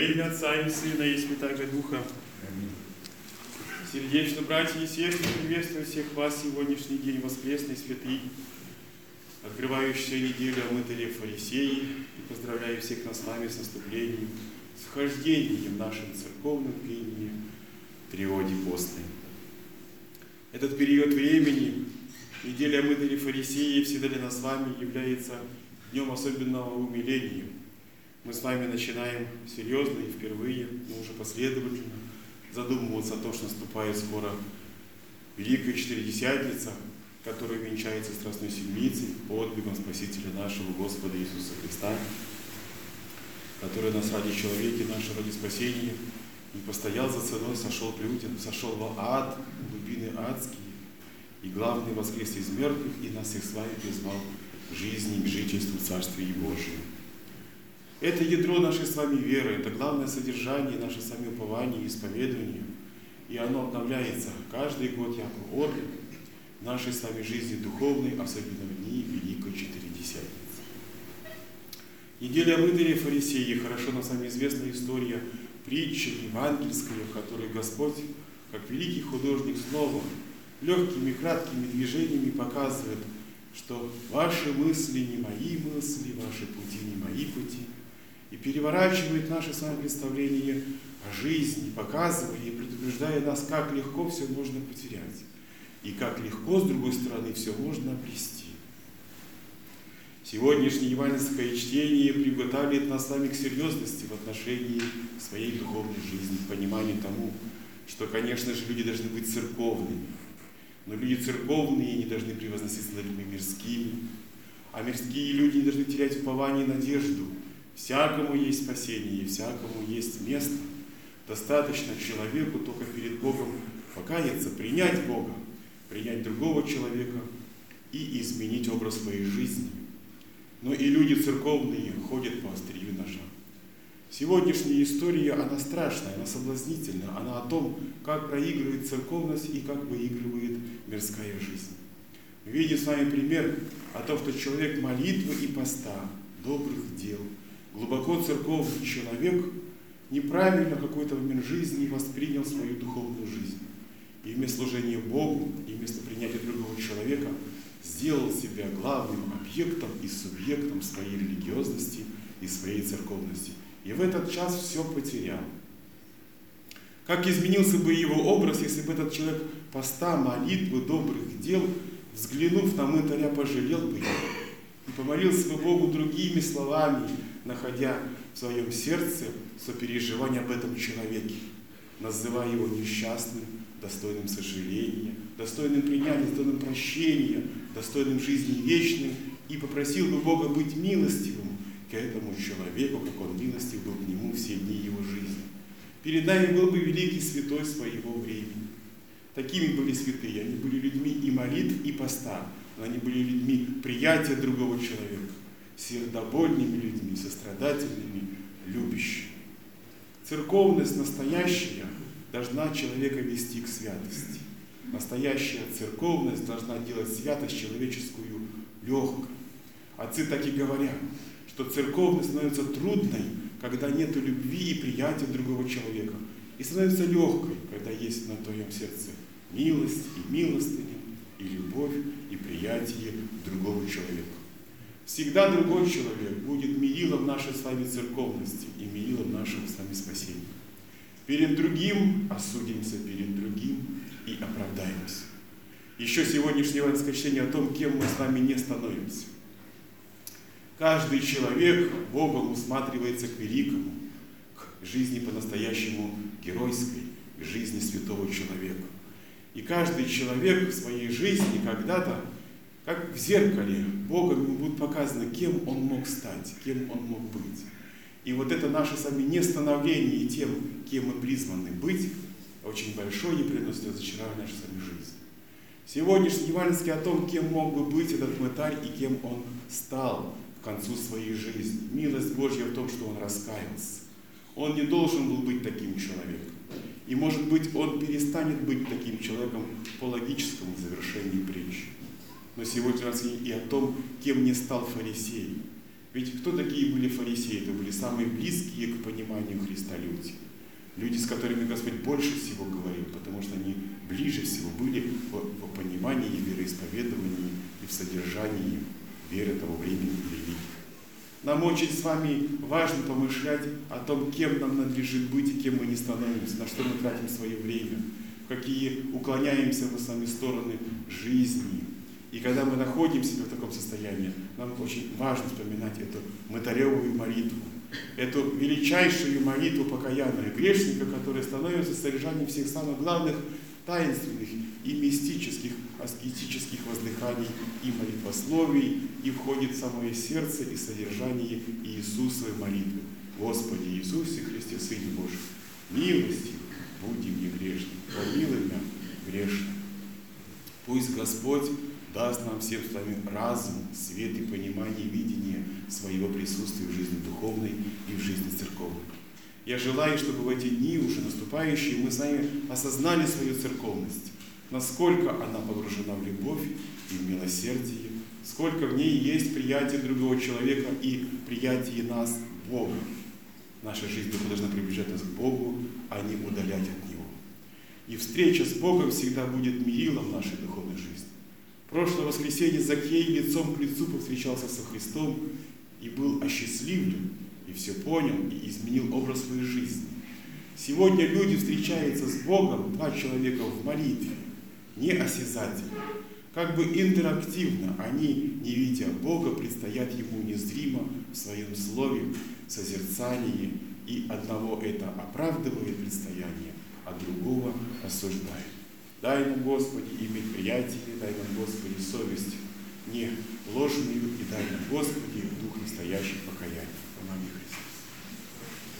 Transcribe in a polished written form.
имя Отца и Сына и Святаго Духа. Сердечно, братья и сестры, приветствую всех вас сегодняшний день воскресный, святый, открывающая неделю омытые фарисеи, и поздравляю всех нас с вами с наступлением, с вхождением в нашем церковном пении Триоди постной. Этот период времени, неделя омытые фарисеи, всегда для нас с вами является днем особенного умиления. Мы с вами начинаем серьезно и впервые, но уже последовательно задумываться о том, что наступает скоро Великая Четыредесятница, которая венчается Страстной Седмицей, подвигом Спасителя нашего Господа Иисуса Христа, который нас ради человека, наше ради спасения, не постоял за ценой, сошел к людям, сошел в ад, в глубины адские, и главный воскрес из мертвых, и нас всех с вами призвал к жизни, к жительству в Царстве Божьем. Это ядро нашей с вами веры, это главное содержание нашей с вами упования и исповедования. И оно обновляется каждый год, як орлик, в нашей с вами жизни духовной, особенно в дни Великой Четыредесятницы. Неделя омытые фарисеи, хорошо нам с вами известна история, притча евангельская, в которой Господь, как великий художник слова, легкими краткими движениями показывает, что ваши мысли не мои мысли, ваши пути не мои пути. И переворачивает наше с вами представление о жизни, показывая и предупреждая нас, как легко все можно потерять. И как легко, с другой стороны, все можно обрести. Сегодняшнее евангельское чтение приготавливает нас с вами к серьезности в отношении своей духовной жизни, к пониманию тому, что, конечно же, люди должны быть церковными. Но люди церковные не должны превозноситься над людьми мирскими, а мирские люди не должны терять упование и надежду. Всякому есть спасение, и всякому есть место. Достаточно человеку только перед Богом покаяться, принять Бога, принять другого человека и изменить образ своей жизни. Но и люди церковные ходят по острию ножа. Сегодняшняя история, она страшная, она соблазнительна, она о том, как проигрывает церковность и как выигрывает мирская жизнь. Мы видим с вами пример о том, что человек молитвы и поста, добрых дел, глубоко церковный человек неправильно в какой-то момент жизни воспринял свою духовную жизнь. И вместо служения Богу, и вместо принятия другого человека сделал себя главным объектом и субъектом своей религиозности и своей церковности. И в этот час все потерял. Как изменился бы его образ, если бы этот человек поста, молитвы, добрых дел, взглянув на мытаря, пожалел бы его и помолился бы Богу другими словами, находя в своем сердце сопереживание об этом человеке, называя его несчастным, достойным сожаления, достойным принятия, достойным прощения, достойным жизни вечной, и попросил бы Бога быть милостивым к этому человеку, как он милостив был к нему все дни его жизни. Перед нами был бы великий святой своего времени. Такими были святые, они были людьми и молитв, и поста, но они были людьми приятия другого человека, сердобольными людьми, сострадательными, любящими. Церковность настоящая должна человека вести к святости. Настоящая церковность должна делать святость человеческую легкой. Отцы так и говорят, что церковность становится трудной, когда нет любви и приятия другого человека. И становится легкой, когда есть на твоем сердце милость и милостыня, и любовь, и приятие другого человека. Всегда другой человек будет мерилом нашей с вами церковности и мерилом нашего с вами спасения. Перед другим осудимся, перед другим и оправдаемся. Еще сегодняшнее евангельское чтение о том, кем мы с вами не становимся. Каждый человек Богом усматривается к великому, к жизни по-настоящему геройской, к жизни святого человека. И каждый человек в своей жизни когда-то, как в зеркале, Богом ему будет показано, кем он мог стать, кем он мог быть. И вот это наше с вами нестановление тем, кем мы призваны быть, очень большое приносит разочарование нашей с вами жизни. Сегодняшний евангельский о том, кем мог бы быть этот мытарь и кем он стал к концу своей жизни. Милость Божья в том, что он раскаялся. Он не должен был быть таким человеком. И, может быть, он перестанет быть таким человеком по логическому завершению притчи. Но сегодня у нас и о том, кем не стал фарисей, Ведь кто такие были фарисеи? Это были самые близкие к пониманию Христа люди. Люди, с которыми Господь больше всего говорил, потому что они ближе всего были в понимании и вероисповедовании и в содержании веры того времени и религии. Нам очень с вами важно помышлять о том, кем нам надлежит быть и кем мы не становимся, на что мы тратим свое время, в какие уклоняемся мы с вами стороны жизни. И когда мы находим себя в таком состоянии, нам очень важно вспоминать эту мытаревую молитву, эту величайшую молитву покаянного грешника, которая становится содержанием всех самых главных таинственных и мистических, аскетических воздыханий и молитвословий, и входит в самое сердце и содержание Иисусовой молитвы. Господи Иисусе Христе, Сыне Божий, милости будь мне грешным, помилуй меня грешным. Пусть Господь даст нам всем с вами разум, свет и понимание, видение своего присутствия в жизни духовной и в жизни церковной. Я желаю, чтобы в эти дни уже наступающие мы с вами осознали свою церковность, насколько она погружена в любовь и в милосердие, сколько в ней есть приятие другого человека и приятие нас Бога. Наша жизнь должна приближать нас к Богу, а не удалять от Него. И встреча с Богом всегда будет мерилом нашей духовной жизни. В прошлое воскресенье Закхей лицом к лицу повстречался со Христом и был осчастливлен, и все понял, и изменил образ своей жизни. Сегодня люди встречаются с Богом, два человека в молитве, не осязательно, как бы интерактивно. Они, не видя Бога, предстоят Ему незримо в Своем слове, в созерцании, и одного это оправдывает предстояние, а другого осуждает. Дай нам, Господи, иметь приятие, дай нам, Господи, совесть не ложную, и дай нам, Господи, дух настоящих покаяний. Аминь.